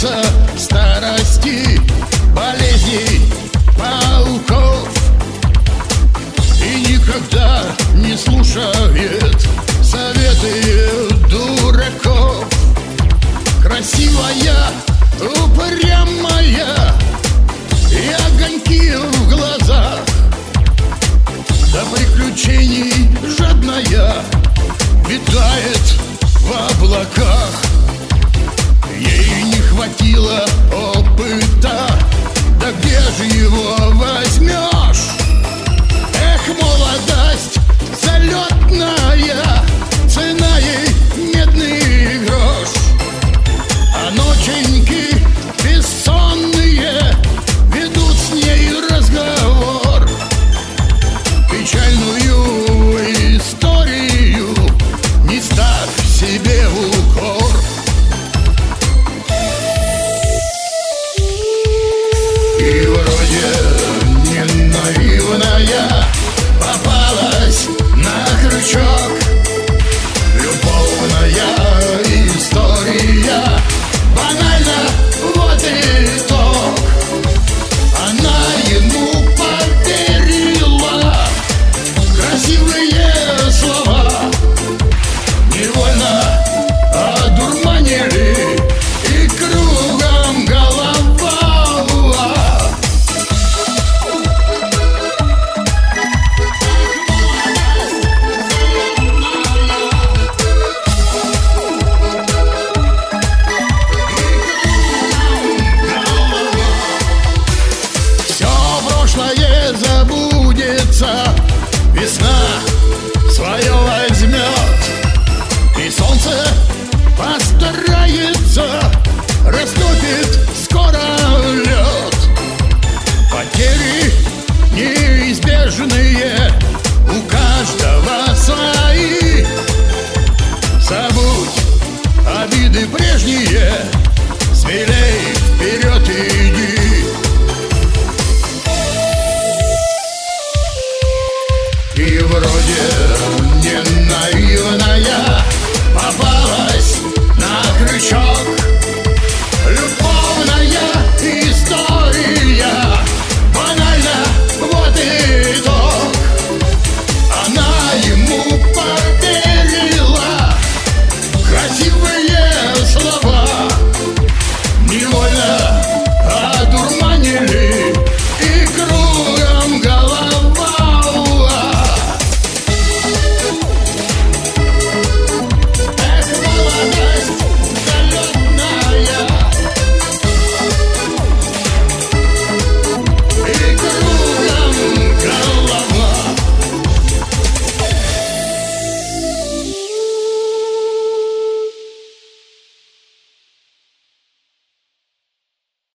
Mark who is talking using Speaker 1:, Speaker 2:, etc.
Speaker 1: боится старости, болезней, пауков и никогда не слушает советы дураков. Красивая, упрямая и огоньки в глазах, до приключений жадная, витает в облаках. Ей не хватило опыта, да где же его возьмешь? Эх, молодость залетная, цена ей медный грош. А ноченьки бессонные ведут с ней разговор, печальную историю не ставь себе в укор. И вроде не наивная попалась на крючок, любовная история, банально вот итог. Она ему поверила, красивые слова невольно одурманили, и кругом голова. Прошлое забудется, весна свое возьмет, и солнце постарается, растопит скоро лед. Потери неизбежные, у каждого свои. Забудь обиды прежние, смелей вперед иди. И вроде не наивная попалась на крючок, любовная история, банально вот итог. Она ему поверила, красивая